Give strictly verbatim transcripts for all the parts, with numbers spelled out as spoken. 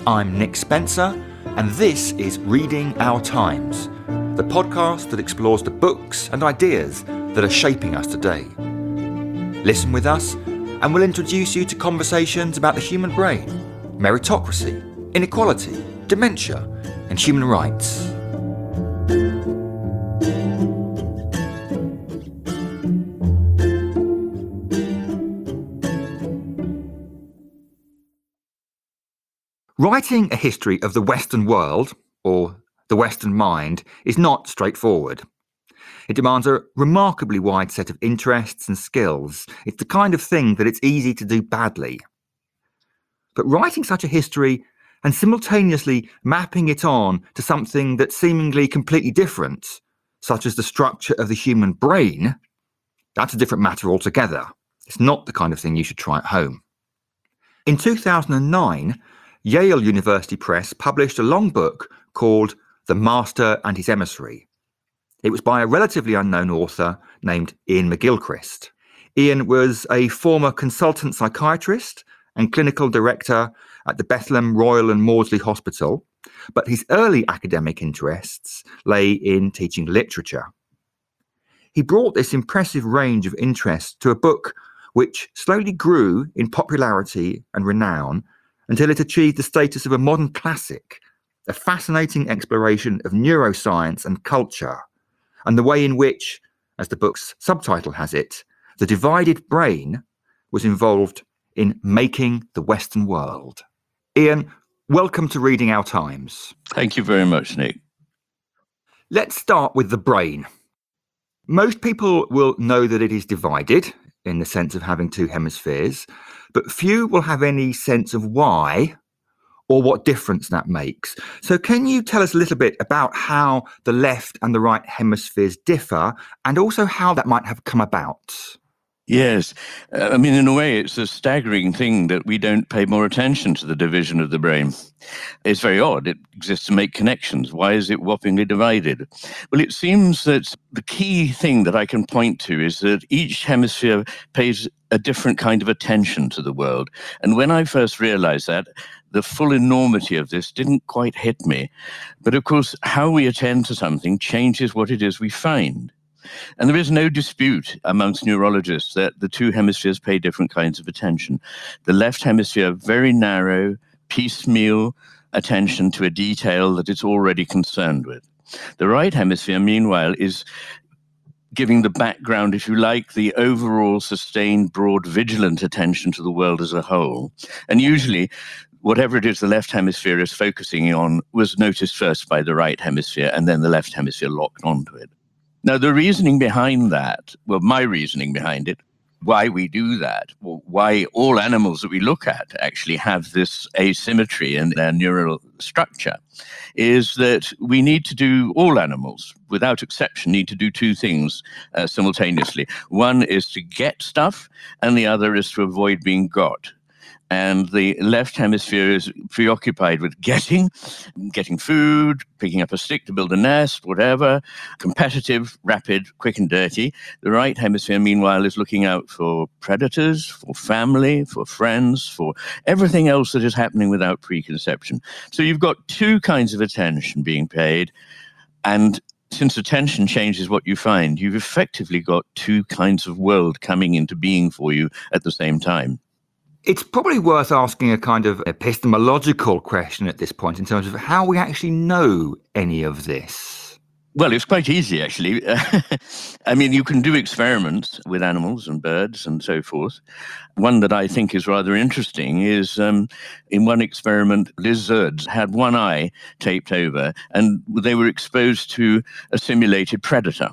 I'm Nick Spencer, and this is Reading Our Times, the podcast that explores the books and ideas that are shaping us today. Listen with us, and we'll introduce you to conversations about the human brain, meritocracy, inequality, dementia, and human rights. Writing a history of the Western world, or the Western mind, is not straightforward. It demands a remarkably wide set of interests and skills. It's the kind of thing that it's easy to do badly. But writing such a history and simultaneously mapping it on to something that's seemingly completely different, such as the structure of the human brain, that's a different matter altogether. It's not the kind of thing you should try at home. In two thousand nine, Yale University Press published a long book called The Master and His Emissary. It was by a relatively unknown author named Iain McGilchrist. Iain was a former consultant psychiatrist and clinical director at the Bethlehem Royal and Maudsley Hospital, but his early academic interests lay in teaching literature. He brought this impressive range of interests to a book which slowly grew in popularity and renown until it achieved the status of a modern classic, a fascinating exploration of neuroscience and culture, and the way in which, as the book's subtitle has it, the divided brain was involved in making the Western world. Iain, welcome to Reading Our Times. Thank you very much, Nick. Let's start with the brain. Most people will know that it is divided, in the sense of having two hemispheres, but few will have any sense of why or what difference that makes. So can you tell us a little bit about how the left and the right hemispheres differ, and also how that might have come about? Yes. Uh, I mean, in a way, it's a staggering thing that we don't pay more attention to the division of the brain. It's very odd. It exists to make connections. Why is it whoppingly divided? Well, it seems that the key thing that I can point to is that each hemisphere pays a different kind of attention to the world. And when I first realized that, the full enormity of this didn't quite hit me. But of course, how we attend to something changes what it is we find. And there is no dispute amongst neurologists that the two hemispheres pay different kinds of attention. The left hemisphere, very narrow, piecemeal attention to a detail that it's already concerned with. The right hemisphere, meanwhile, is giving the background, if you like, the overall sustained, broad, vigilant attention to the world as a whole. And usually, whatever it is the left hemisphere is focusing on was noticed first by the right hemisphere, and then the left hemisphere locked onto it. Now, the reasoning behind that, well, my reasoning behind it, why we do that, why all animals that we look at actually have this asymmetry in their neural structure, is that we need to do, all animals, without exception, need to do two things uh, simultaneously. One is to get stuff, and the other is to avoid being got. And the left hemisphere is preoccupied with getting, getting food, picking up a stick to build a nest, whatever, competitive, rapid, quick and dirty. The right hemisphere, meanwhile, is looking out for predators, for family, for friends, for everything else that is happening without preconception. So you've got two kinds of attention being paid, and since attention changes what you find, you've effectively got two kinds of world coming into being for you at the same time. It's probably worth asking a kind of epistemological question at this point in terms of how we actually know any of this. Well, it's quite easy, actually. I mean, you can do experiments with animals and birds and so forth. One that I think is rather interesting is um, in one experiment, lizards had one eye taped over, and they were exposed to a simulated predator.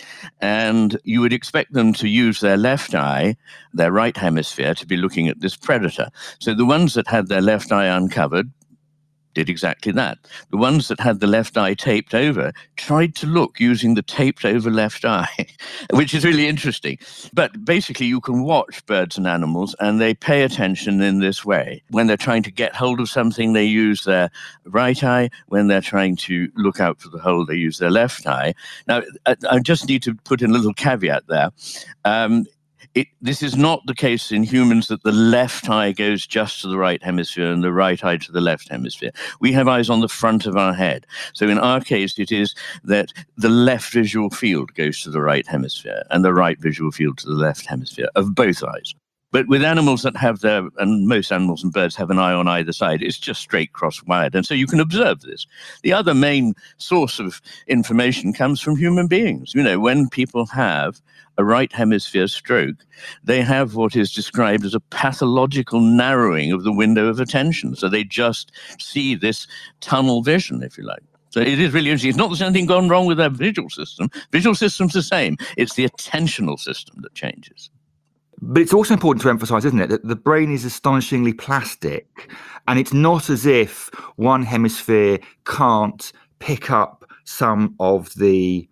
And you would expect them to use their left eye, their right hemisphere, to be looking at this predator. So the ones that had their left eye uncovered did exactly that. The ones that had the left eye taped over tried to look using the taped over left eye, which is really interesting. But basically, you can watch birds and animals, and they pay attention in this way. When they're trying to get hold of something, they use their right eye. When they're trying to look out for the hole, they use their left eye. Now, I, I just need to put in a little caveat there. Um, It, this is not the case in humans that the left eye goes just to the right hemisphere and the right eye to the left hemisphere. We have eyes on the front of our head. So in our case, it is that the left visual field goes to the right hemisphere and the right visual field to the left hemisphere of both eyes. But with animals that have their, and most animals and birds have an eye on either side, it's just straight cross-wired. And so you can observe this. The other main source of information comes from human beings. You know, when people have a right hemisphere stroke, they have what is described as a pathological narrowing of the window of attention. So they just see this tunnel vision, if you like. So it is really interesting. It's not that there's anything gone wrong with their visual system. Visual system's the same. It's the attentional system that changes. But it's also important to emphasise, isn't it, that the brain is astonishingly plastic, and it's not as if one hemisphere can't pick up some of the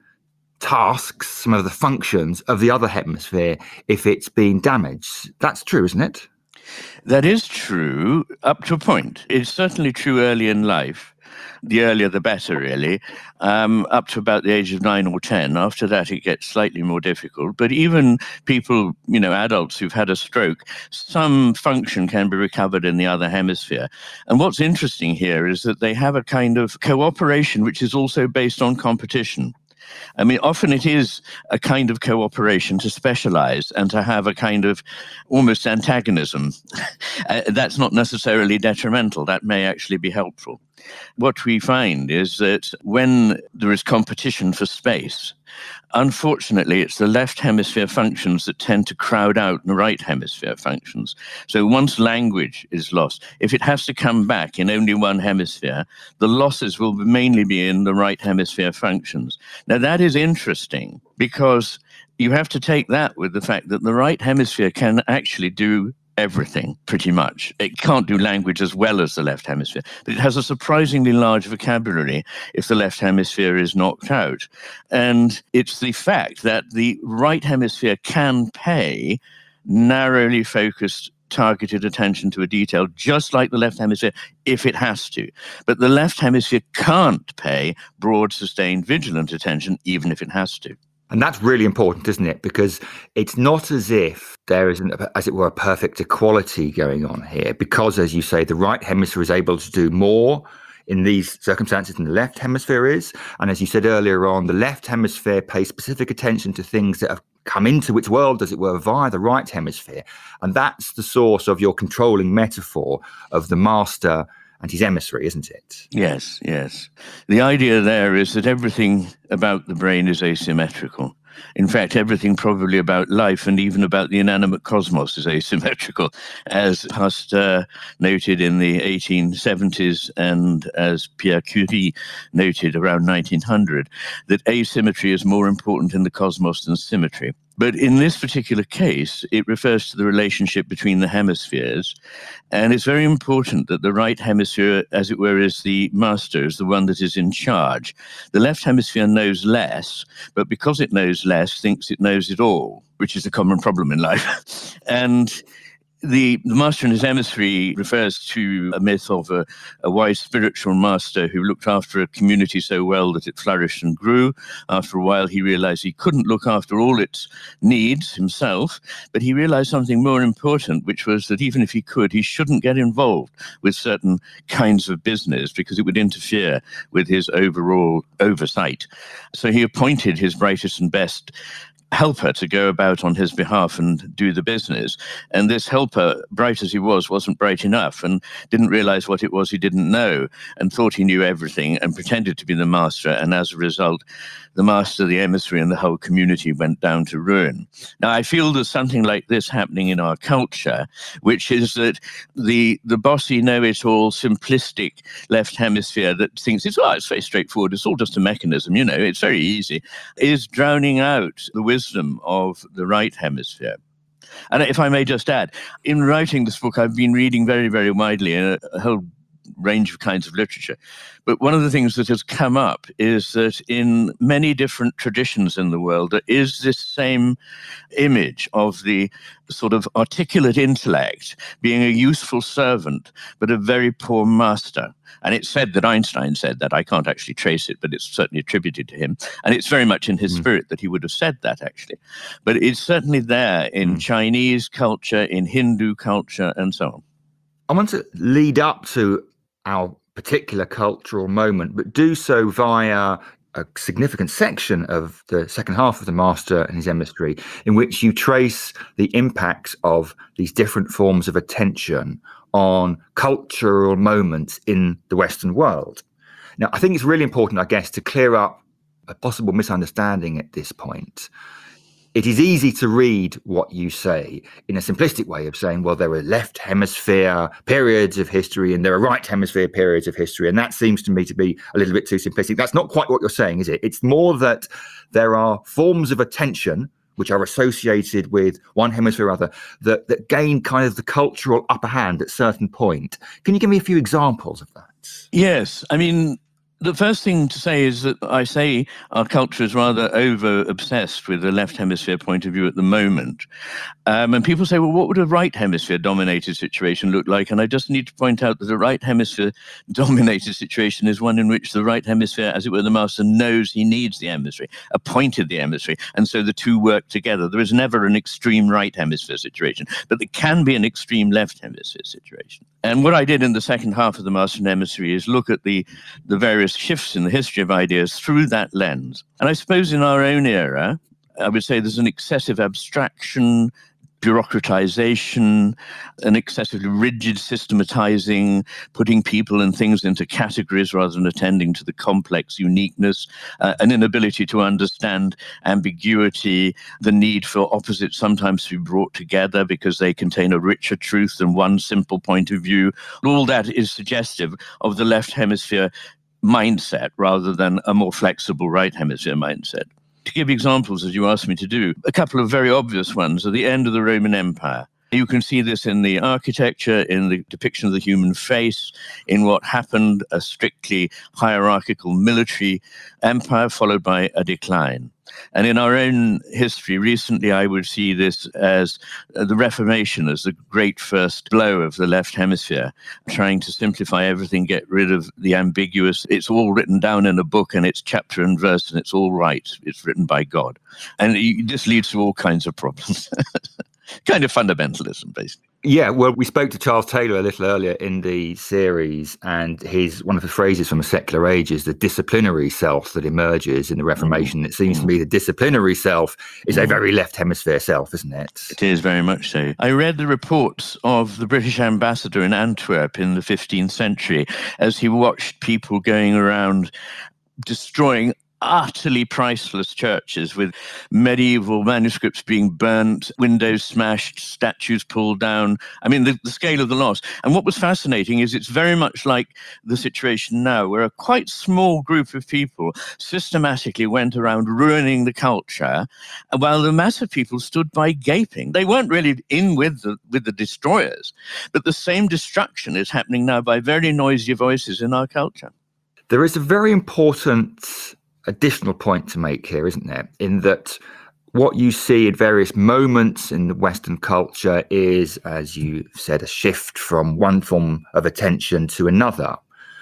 tasks, some of the functions of the other hemisphere if it's been damaged. That's true, isn't it? That is true up to a point. It's certainly true early in life. The earlier the better, really, um, up to about the age of nine or ten. After that, it gets slightly more difficult. But even people, you know, adults who've had a stroke, some function can be recovered in the other hemisphere. And what's interesting here is that they have a kind of cooperation which is also based on competition. I mean, often it is a kind of cooperation to specialize and to have a kind of almost antagonism. uh, that's not necessarily detrimental. That may actually be helpful. What we find is that when there is competition for space, unfortunately, it's the left hemisphere functions that tend to crowd out the right hemisphere functions. So once language is lost, if it has to come back in only one hemisphere, the losses will mainly be in the right hemisphere functions. Now, that is interesting because you have to take that with the fact that the right hemisphere can actually do everything, pretty much. It can't do language as well as the left hemisphere, but it has a surprisingly large vocabulary if the left hemisphere is knocked out. And it's the fact that the right hemisphere can pay narrowly focused, targeted attention to a detail, just like the left hemisphere, if it has to. But the left hemisphere can't pay broad, sustained, vigilant attention, even if it has to. And that's really important, isn't it? Because it's not as if there isn't, as it were, a perfect equality going on here. Because, as you say, the right hemisphere is able to do more in these circumstances than the left hemisphere is. And as you said earlier on, the left hemisphere pays specific attention to things that have come into its world, as it were, via the right hemisphere. And that's the source of your controlling metaphor of the master and his emissary, isn't it? Yes, yes. The idea there is that everything about the brain is asymmetrical. In fact, everything probably about life and even about the inanimate cosmos is asymmetrical, as Pasteur noted in the eighteen seventies and as Pierre Curie noted around nineteen hundred, that asymmetry is more important in the cosmos than symmetry. But in this particular case, it refers to the relationship between the hemispheres. And it's very important that the right hemisphere, as it were, is the master, is the one that is in charge. The left hemisphere knows less, but because it knows less, thinks it knows it all, which is a common problem in life. And The, the master and his emissary refers to a myth of a, a wise spiritual master who looked after a community so well that it flourished and grew. After a while, he realized he couldn't look after all its needs himself, but he realized something more important, which was that even if he could, he shouldn't get involved with certain kinds of business because it would interfere with his overall oversight. So he appointed his brightest and best helper to go about on his behalf and do the business. And this helper, bright as he was, wasn't bright enough and didn't realize what it was he didn't know and thought he knew everything and pretended to be the master. And as a result, the master, the emissary, and the whole community went down to ruin. Now, I feel there's something like this happening in our culture, which is that the, the bossy, know-it-all, simplistic left hemisphere that thinks it's, oh, it's very straightforward, it's all just a mechanism, you know, it's very easy, is drowning out the wisdom of the right hemisphere. And if I may just add, in writing this book, I've been reading very, very widely a, a whole range of kinds of literature. But one of the things that has come up is that in many different traditions in the world, there is this same image of the sort of articulate intellect being a useful servant, but a very poor master. And it's said that Einstein said that. I can't actually trace it, but it's certainly attributed to him. And it's very much in his mm. spirit that he would have said that, actually. But it's certainly there in mm. Chinese culture, in Hindu culture, and so on. I want to lead up to our particular cultural moment, but do so via a significant section of the second half of The Master and His Emissary, in which you trace the impacts of these different forms of attention on cultural moments in the Western world. Now, I think it's really important, I guess, to clear up a possible misunderstanding at this point. It is easy to read what you say in a simplistic way of saying, well, there are left hemisphere periods of history and there are right hemisphere periods of history. And that seems to me to be a little bit too simplistic. That's not quite what you're saying, is it? It's more that there are forms of attention which are associated with one hemisphere or other that, that gain kind of the cultural upper hand at a certain point. Can you give me a few examples of that? Yes. I mean, the first thing to say is that I say our culture is rather over-obsessed with the left hemisphere point of view at the moment. Um, and people say, well, what would a right hemisphere-dominated situation look like? And I just need to point out that a right hemisphere-dominated situation is one in which the right hemisphere, as it were, the master knows he needs the emissary, appointed the emissary, and so the two work together. There is never an extreme right hemisphere situation, but there can be an extreme left hemisphere situation. And what I did in the second half of The Master and Emissary is look at the, the various shifts in the history of ideas through that lens. And I suppose in our own era, I would say there's an excessive abstraction, bureaucratization, an excessively rigid systematizing, putting people and things into categories rather than attending to the complex uniqueness, uh, an inability to understand ambiguity, the need for opposites sometimes to be brought together because they contain a richer truth than one simple point of view. All that is suggestive of the left hemisphere mindset rather than a more flexible right hemisphere mindset. To give examples, as you asked me to do, a couple of very obvious ones are the end of the Roman Empire. You can see this in the architecture, in the depiction of the human face, in what happened, a strictly hierarchical military empire followed by a decline. And in our own history, recently, I would see this as the Reformation, as the great first blow of the left hemisphere, trying to simplify everything, get rid of the ambiguous. It's all written down in a book and it's chapter and verse and it's all right. It's written by God. And this leads to all kinds of problems. Kind of fundamentalism, basically. Yeah, well, we spoke to Charles Taylor a little earlier in the series, and his one of the phrases from A Secular Age is the disciplinary self that emerges in the Reformation. Mm. It seems mm. to me the disciplinary self is mm. a very left hemisphere self, isn't it? It is very much so. I read the reports of the British ambassador in Antwerp in the fifteenth century as he watched people going around destroying utterly priceless churches with medieval manuscripts being burnt, windows smashed, statues pulled down. I mean, the, the scale of the loss. And what was fascinating is it's very much like the situation now, where a quite small group of people systematically went around ruining the culture, while the mass of people stood by gaping. They weren't really in with the, with the destroyers, but the same destruction is happening now by very noisy voices in our culture. There is a very important additional point to make here, isn't there? In that what you see at various moments in the Western culture is, as you said, a shift from one form of attention to another.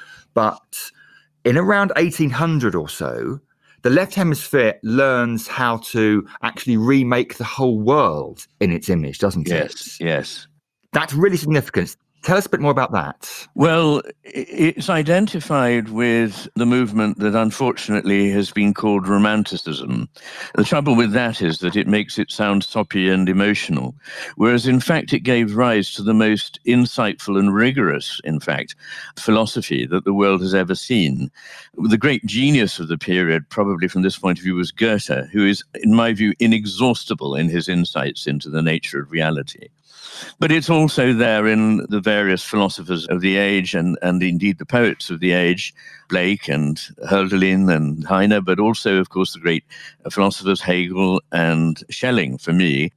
But in around eighteen hundred or so, the left hemisphere learns how to actually remake the whole world in its image, doesn't yes, it? Yes, yes. That's really significant. Tell us a bit more about that. Well, it's identified with the movement that unfortunately has been called Romanticism. The trouble with that is that it makes it sound soppy and emotional, whereas in fact it gave rise to the most insightful and rigorous, in fact, philosophy that the world has ever seen. The great genius of the period, probably from this point of view, was Goethe, who is, in my view, inexhaustible in his insights into the nature of reality. But it's also there in the various philosophers of the age and, and indeed the poets of the age, Blake and Hölderlin and Heine, but also, of course, the great philosophers Hegel and Schelling, for me.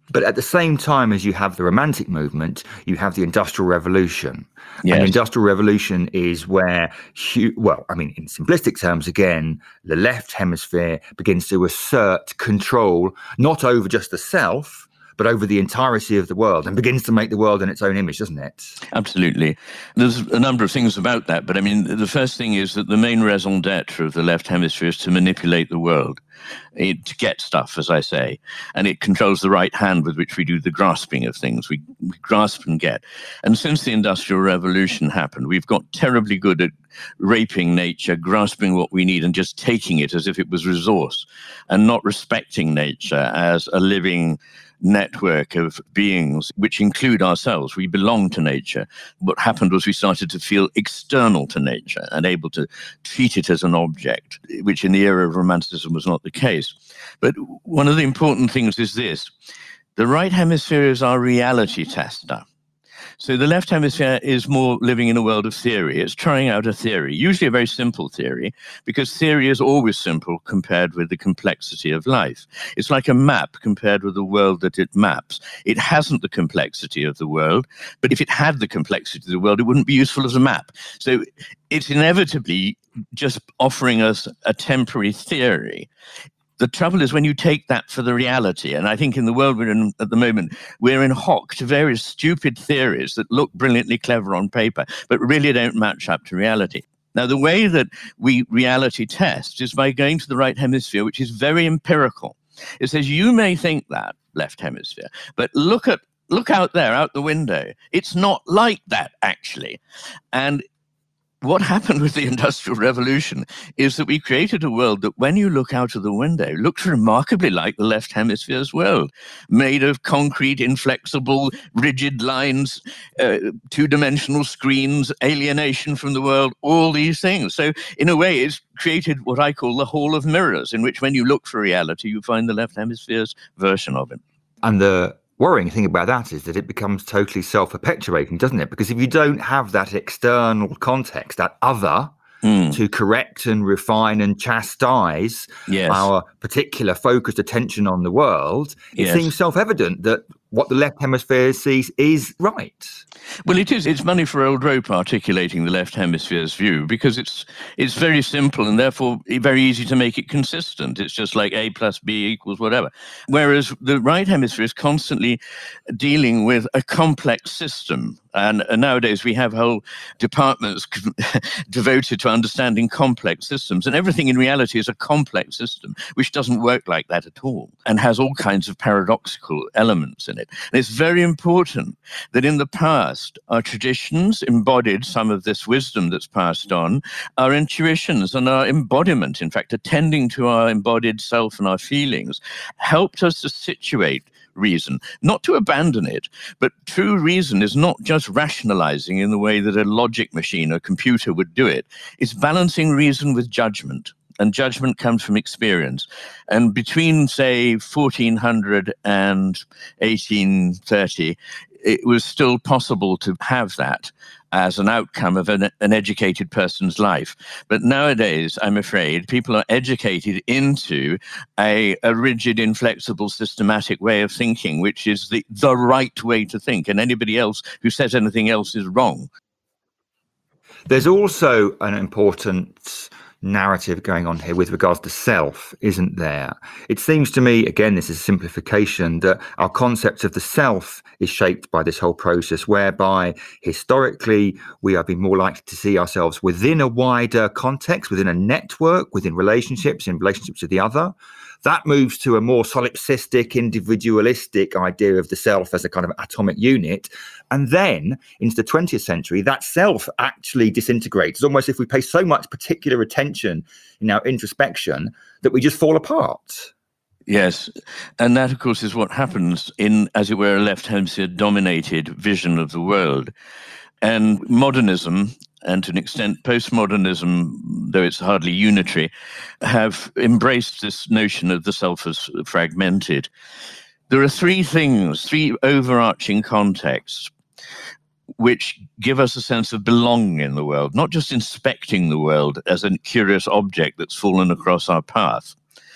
But at the same time as you have the Romantic movement, you have the Industrial Revolution. Yes. And the Industrial Revolution is where, well, I mean, in simplistic terms, again, the left hemisphere begins to assert control, not over just the self, but over the entirety of the world, and begins to make the world in its own image, doesn't it? Absolutely. There's a number of things about that, but I mean, the first thing is that the main raison d'etre of the left hemisphere is to manipulate the world, it, to get stuff, as I say, and it controls the right hand with which we do the grasping of things. We, we grasp and get. And since the Industrial Revolution happened, we've got terribly good at raping nature, grasping what we need and just taking it as if it was resource, and not respecting nature as a living network of beings which include ourselves. We belong to nature. What happened was we started to feel external to nature and able to treat it as an object, which in the era of Romanticism was not the case. But one of the important things is this: the right hemisphere is our reality tester. So the left hemisphere is more living in a world of theory. It's trying out a theory, usually a very simple theory, because theory is always simple compared with the complexity of life. It's like a map compared with the world that it maps. It hasn't the complexity of the world, but if it had the complexity of the world, it wouldn't be useful as a map. So it's inevitably just offering us a temporary theory. The trouble is when you take that for the reality, and I think in the world we're in at the moment, we're in hock to various stupid theories that look brilliantly clever on paper, but really don't match up to reality. Now, the way that we reality test is by going to the right hemisphere, which is very empirical. It says, you may think that, left hemisphere, but look at look out there, out the window. It's not like that, actually. And what happened with the Industrial Revolution is that we created a world that when you look out of the window, looks remarkably like the left hemisphere's world, made of concrete, inflexible, rigid lines, uh, two-dimensional screens, alienation from the world, all these things. So in a way, it's created what I call the Hall of Mirrors, in which when you look for reality, you find the left hemisphere's version of it. And the worrying thing about that is that it becomes totally self-perpetuating, doesn't it? Because if you don't have that external context, that other, mm. to correct and refine and chastise yes. our particular focused attention on the world, it yes. seems self-evident that what the left hemisphere sees is right. Well, it is. It's money for old rope articulating the left hemisphere's view, because it's it's very simple and therefore very easy to make it consistent. It's just like A plus B equals whatever. Whereas the right hemisphere is constantly dealing with a complex system. And, and nowadays we have whole departments devoted to understanding complex systems. And everything in reality is a complex system, which doesn't work like that at all and has all kinds of paradoxical elements in it. And it's very important that in the past, our traditions embodied some of this wisdom that's passed on, our intuitions and our embodiment, in fact, attending to our embodied self and our feelings, helped us to situate reason, not to abandon it, but true reason is not just rationalizing in the way that a logic machine or computer would do it. It's balancing reason with judgment. And judgment comes from experience. And between, say, fourteen hundred and eighteen thirty, it was still possible to have that as an outcome of an, an educated person's life. But nowadays, I'm afraid, people are educated into a, a rigid, inflexible, systematic way of thinking, which is the, the right way to think. And anybody else who says anything else is wrong. There's also an important narrative going on here with regards to self, isn't there? It seems to me, again, this is a simplification, that our concept of the self is shaped by this whole process, whereby historically we have been more likely to see ourselves within a wider context, within a network, within relationships, in relationships with the other. That moves to a more solipsistic, individualistic idea of the self as a kind of atomic unit. And then into the twentieth century, that self actually disintegrates. It's almost as if we pay so much particular attention in our introspection that we just fall apart. Yes. And that, of course, is what happens in, as it were, a left hemisphere dominated vision of the world. And modernism, and to an extent postmodernism, though it's hardly unitary, have embraced this notion of the self as fragmented. There are three things, three overarching contexts, which give us a sense of belonging in the world, not just inspecting the world as a curious object that's fallen across our path.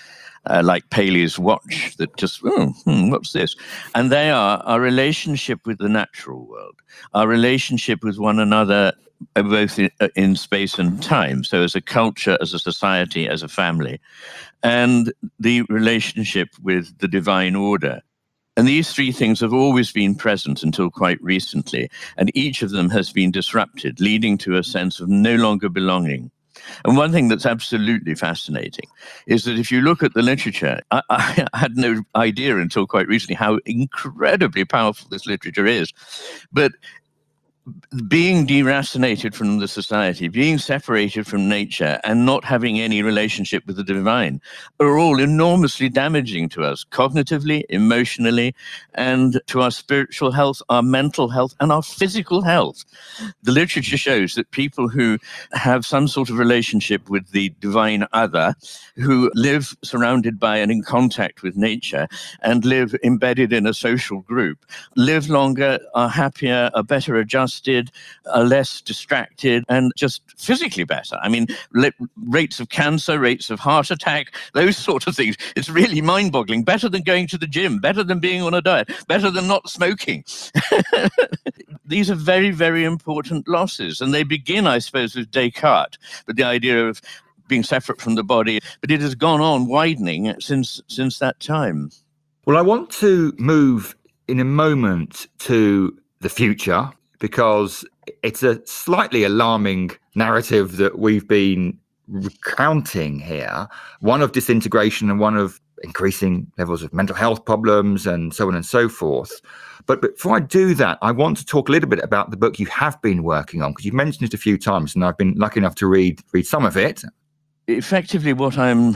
uh, like Paley's watch that just, oh, hmm, what's this? And they are our relationship with the natural world, our relationship with one another, uh, both in, uh, in space and time. So as a culture, as a society, as a family, and the relationship with the divine order. And these three things have always been present until quite recently, and each of them has been disrupted, leading to a sense of no longer belonging. And one thing that's absolutely fascinating is that if you look at the literature, I, I had no idea until quite recently how incredibly powerful this literature is. But being deracinated from the society, being separated from nature, and not having any relationship with the divine are all enormously damaging to us cognitively, emotionally, and to our spiritual health, our mental health, and our physical health. The literature shows that people who have some sort of relationship with the divine other, who live surrounded by and in contact with nature, and live embedded in a social group, live longer, are happier, are better adjusted, are less distracted, and just physically better. I mean, le- rates of cancer, rates of heart attack, those sort of things. It's really mind-boggling. Better than going to the gym, better than being on a diet, better than not smoking. These are very, very important losses. And they begin, I suppose, with Descartes, with the idea of being separate from the body. But it has gone on widening since since that time. Well, I want to move in a moment to the future, because it's a slightly alarming narrative that we've been recounting here, one of disintegration and one of increasing levels of mental health problems and so on and so forth. But before I do that, I want to talk a little bit about the book you have been working on, because you've mentioned it a few times and I've been lucky enough to read read some of it. Effectively, what I'm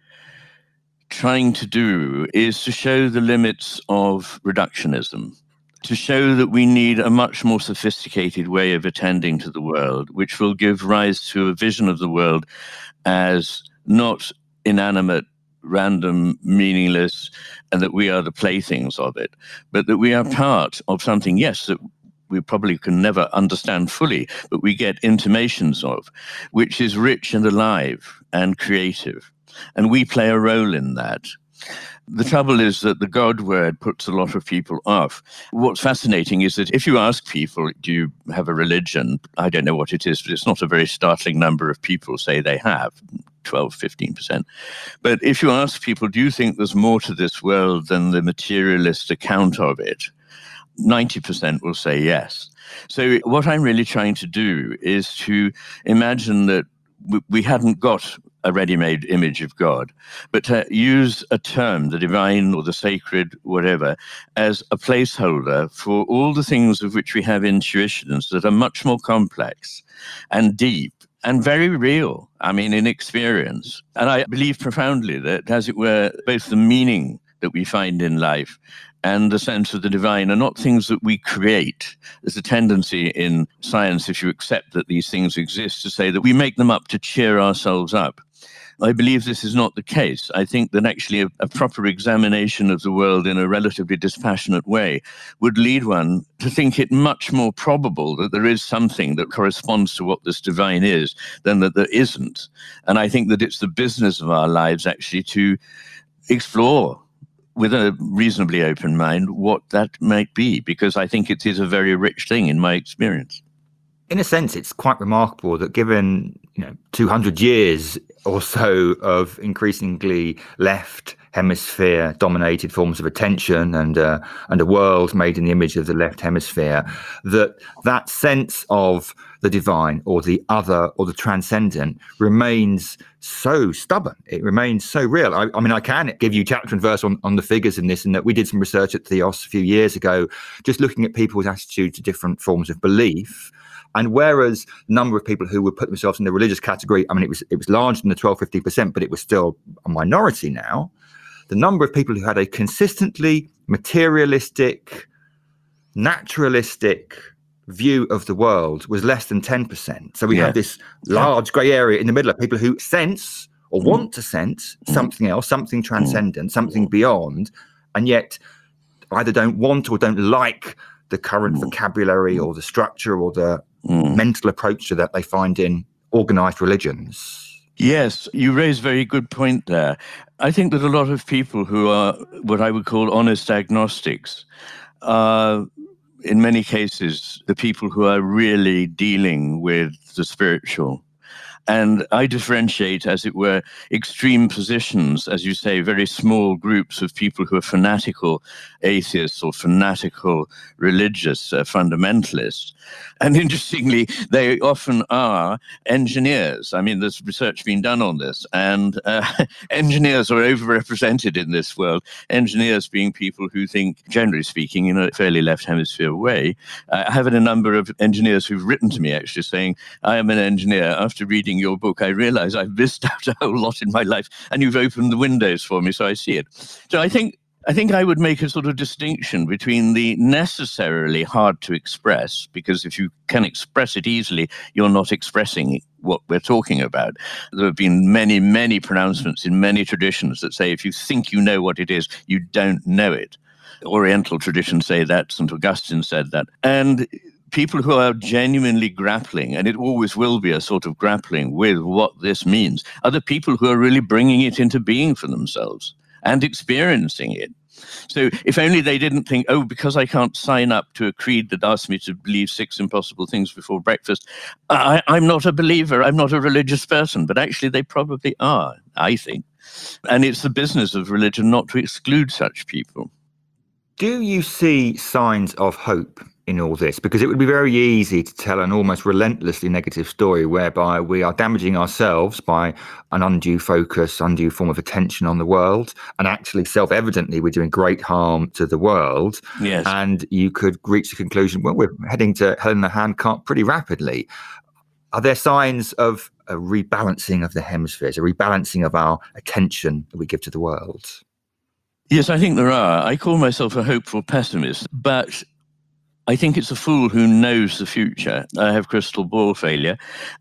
trying to do is to show the limits of reductionism, to show that we need a much more sophisticated way of attending to the world, which will give rise to a vision of the world as not inanimate, random, meaningless, and that we are the playthings of it, but that we are part of something, yes, that we probably can never understand fully, but we get intimations of, which is rich and alive and creative. And we play a role in that. The trouble is that the God word puts a lot of people off. What's fascinating is that if you ask people, do you have a religion? I don't know what it is, but it's not a very startling number of people say they have, twelve, fifteen percent. But if you ask people, do you think there's more to this world than the materialist account of it? ninety percent will say yes. So what I'm really trying to do is to imagine that we hadn't got a ready-made image of God, but to use a term, the divine or the sacred, whatever, as a placeholder for all the things of which we have intuitions that are much more complex and deep and very real, I mean, in experience. And I believe profoundly that, as it were, both the meaning that we find in life and the sense of the divine are not things that we create. There's a tendency in science, if you accept that these things exist, to say that we make them up to cheer ourselves up. I believe this is not the case. I think that actually a, a proper examination of the world in a relatively dispassionate way would lead one to think it much more probable that there is something that corresponds to what this divine is than that there isn't. And I think that it's the business of our lives actually to explore with a reasonably open mind what that might be, because I think it is a very rich thing in my experience. In a sense, it's quite remarkable that given, you know, two hundred years or so of increasingly left hemisphere dominated forms of attention and uh, and a world made in the image of the left hemisphere, that that sense of the divine or the other or the transcendent remains so stubborn. It remains so real. I, I mean, I can give you chapter and verse on, on the figures in this, and that we did some research at Theos a few years ago, just looking at people's attitude to different forms of belief. And whereas the number of people who would put themselves in the religious category, I mean, it was it was larger than the twelve, fifteen percent, but it was still a minority now. The number of people who had a consistently materialistic, naturalistic view of the world was less than ten percent. So we yeah. have this large grey area in the middle of people who sense or want to sense something else, something transcendent, something beyond, and yet either don't want or don't like the current vocabulary or the structure or the Mm. mental approach to that they find in organized religions. Yes, you raise a very good point there. I think that a lot of people who are what I would call honest agnostics are, in many cases, the people who are really dealing with the spiritual. And I differentiate, as it were, extreme positions, as you say, very small groups of people who are fanatical atheists or fanatical religious uh, fundamentalists. And interestingly, they often are engineers. I mean, there's research being done on this, and uh, engineers are overrepresented in this world. Engineers being people who think, generally speaking, in a fairly left hemisphere way. Uh, I have a number of engineers who've written to me actually saying, I am an engineer. After reading your book, I realize I've missed out a whole lot in my life, and you've opened the windows for me, so I see it. So I think I think I would make a sort of distinction between the necessarily hard to express, because if you can express it easily, you're not expressing what we're talking about. There have been many, many pronouncements in many traditions that say if you think you know what it is, you don't know it. Oriental traditions say that, Saint Augustine said that. And people who are genuinely grappling, and it always will be a sort of grappling with what this means, are the people who are really bringing it into being for themselves and experiencing it. So if only they didn't think, oh, because I can't sign up to a creed that asks me to believe six impossible things before breakfast, I, I'm not a believer, I'm not a religious person. But actually they probably are, I think. And it's the business of religion not to exclude such people. Do you see signs of hope in all this? Because it would be very easy to tell an almost relentlessly negative story whereby we are damaging ourselves by an undue focus, undue form of attention on the world, and actually self-evidently we're doing great harm to the world. Yes. And you could reach the conclusion, well, we're heading to hell in the handcart pretty rapidly. Are there signs of a rebalancing of the hemispheres, a rebalancing of our attention that we give to the world? Yes, I think there are. I call myself a hopeful pessimist, but I think it's a fool who knows the future. I have crystal ball failure.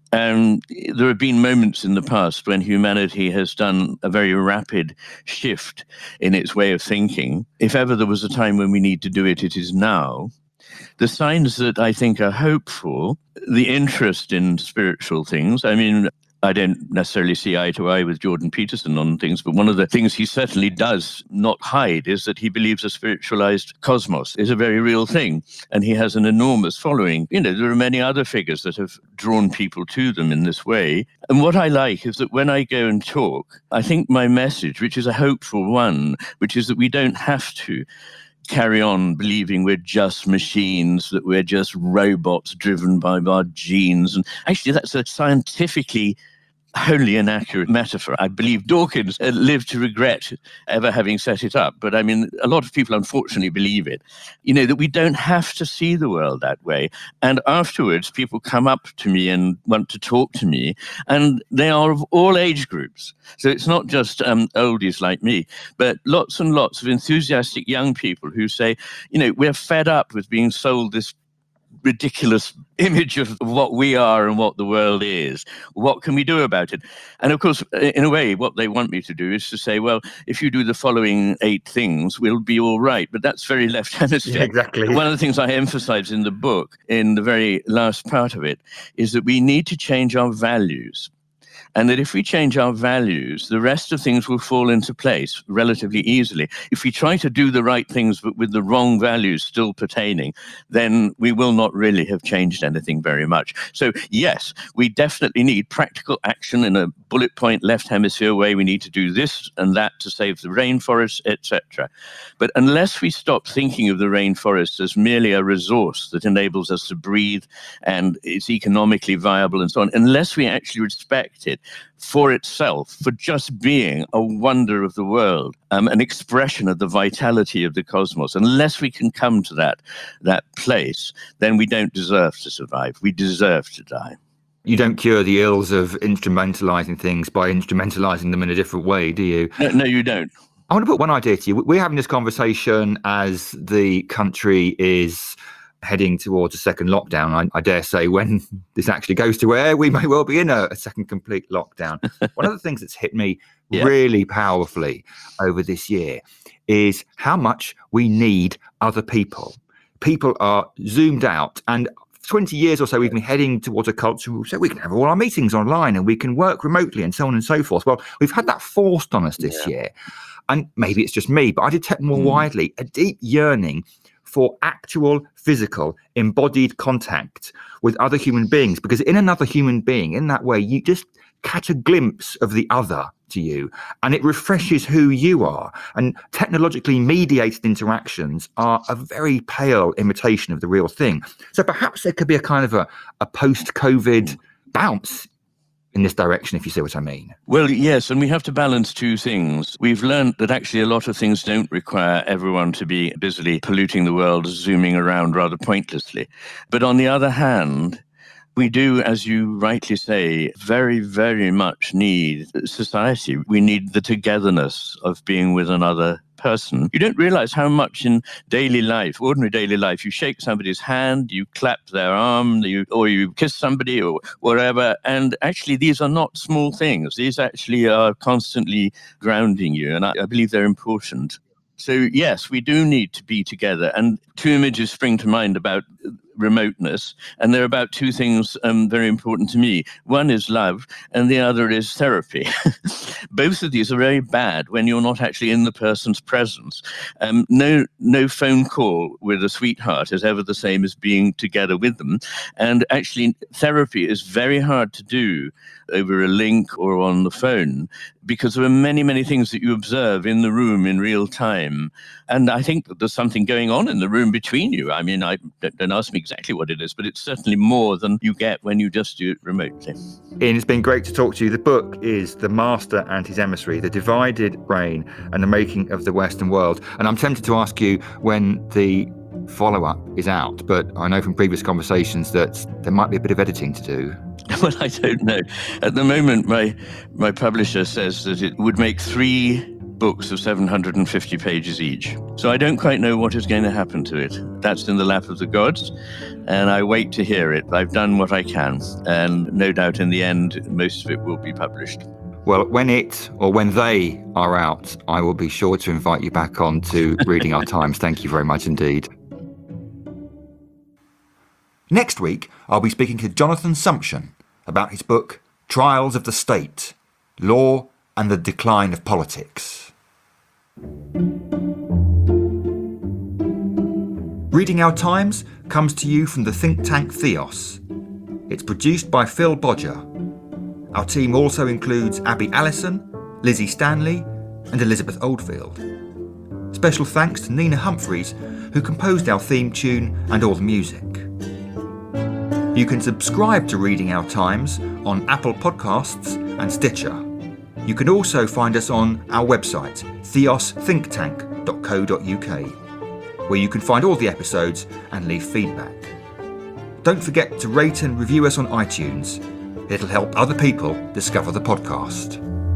And there have been moments in the past when humanity has done a very rapid shift in its way of thinking. If ever there was a time when we need to do it, it is now. The signs that I think are hopeful, the interest in spiritual things. I mean, I don't necessarily see eye to eye with Jordan Peterson on things, but one of the things he certainly does not hide is that he believes a spiritualized cosmos is a very real thing, and he has an enormous following. You know, there are many other figures that have drawn people to them in this way. And what I like is that when I go and talk, I think my message, which is a hopeful one, which is that we don't have to carry on believing we're just machines, that we're just robots driven by our genes. And actually, that's a scientifically wholly inaccurate metaphor. I believe Dawkins uh, lived to regret ever having set it up. But I mean, a lot of people unfortunately believe it. You know, that we don't have to see the world that way. And afterwards, people come up to me and want to talk to me, and they are of all age groups. So it's not just um, oldies like me, but lots and lots of enthusiastic young people who say, you know, we're fed up with being sold this ridiculous image of what we are and what the world is. What can we do about it? And of course, in a way, what they want me to do is to say, well, if you do the following eight things, we'll be all right. But that's very left hemisphere. Yeah, exactly. One of the things I emphasize in the book, in the very last part of it, is that we need to change our values. And that if we change our values, the rest of things will fall into place relatively easily. If we try to do the right things but with the wrong values still pertaining, then we will not really have changed anything very much. So yes, we definitely need practical action in a bullet point left hemisphere way. We need to do this and that to save the rainforests, et cetera. But unless we stop thinking of the rainforest as merely a resource that enables us to breathe and it's economically viable and so on, unless we actually respect it for itself, for just being a wonder of the world, um, an expression of the vitality of the cosmos, unless we can come to that, that place, then we don't deserve to survive. We deserve to die. You don't cure the ills of instrumentalizing things by instrumentalizing them in a different way, do you? No, no, you don't. I want to put one idea to you. We're having this conversation as the country is heading towards a second lockdown. I, I dare say when this actually goes to air, we may well be in a, a second complete lockdown. One of the things that's hit me yeah. really powerfully over this year is how much we need other people. People are zoomed out, and twenty years or so, we've been heading towards a culture so we can have all our meetings online and we can work remotely and so on and so forth. Well, we've had that forced on us this yeah. year. And maybe it's just me, but I detect more mm. widely a deep yearning for actual physical embodied contact with other human beings, because in another human being, in that way, you just catch a glimpse of the other to you, and it refreshes who you are. And technologically mediated interactions are a very pale imitation of the real thing. So perhaps there could be a kind of a, a post-COVID bounce in this direction, if you see what I mean. Well, yes, and we have to balance two things. We've learned that actually a lot of things don't require everyone to be busily polluting the world, zooming around rather pointlessly. But on the other hand, we do, as you rightly say, very, very much need society. We need the togetherness of being with another person. You don't realize how much in daily life, ordinary daily life, you shake somebody's hand, you clap their arm, you, or you kiss somebody or whatever. And actually, these are not small things. These actually are constantly grounding you. And I, I believe they're important. So, yes, we do need to be together. And two images spring to mind about remoteness, and they're about two things um, very important to me. One is love, and the other is therapy. Both of these are very bad when you're not actually in the person's presence. Um, no, no phone call with a sweetheart is ever the same as being together with them. And actually, therapy is very hard to do over a link or on the phone, because there are many, many things that you observe in the room in real time. And I think that there's something going on in the room between you. I mean, I don't ask me exactly what it is, but it's certainly more than you get when you just do it remotely. Ian, it's been great to talk to you. The book is The Master and His Emissary, The Divided Brain and the Making of the Western World. And I'm tempted to ask you when the follow-up is out, but I know from previous conversations that there might be a bit of editing to do. Well, I don't know. At the moment, my my publisher says that it would make three books of seven hundred fifty pages each. So I don't quite know what is going to happen to it. That's in the lap of the gods, and I wait to hear it. I've done what I can, and no doubt in the end, most of it will be published. Well, when it or when they are out, I will be sure to invite you back on to Reading Our Times. Thank you very much indeed. Next week, I'll be speaking to Jonathan Sumption about his book, Trials of the State, Law and the Decline of Politics. Reading Our Times comes to you from the think tank Theos. It's produced by Phil Bodger. Our team also includes Abby Allison, Lizzie Stanley and Elizabeth Oldfield. Special thanks to Nina Humphreys, who composed our theme tune and all the music. You can subscribe to Reading Our Times on Apple Podcasts and Stitcher. You can also find us on our website, theos think tank dot co dot uk, where you can find all the episodes and leave feedback. Don't forget to rate and review us on iTunes. It'll help other people discover the podcast.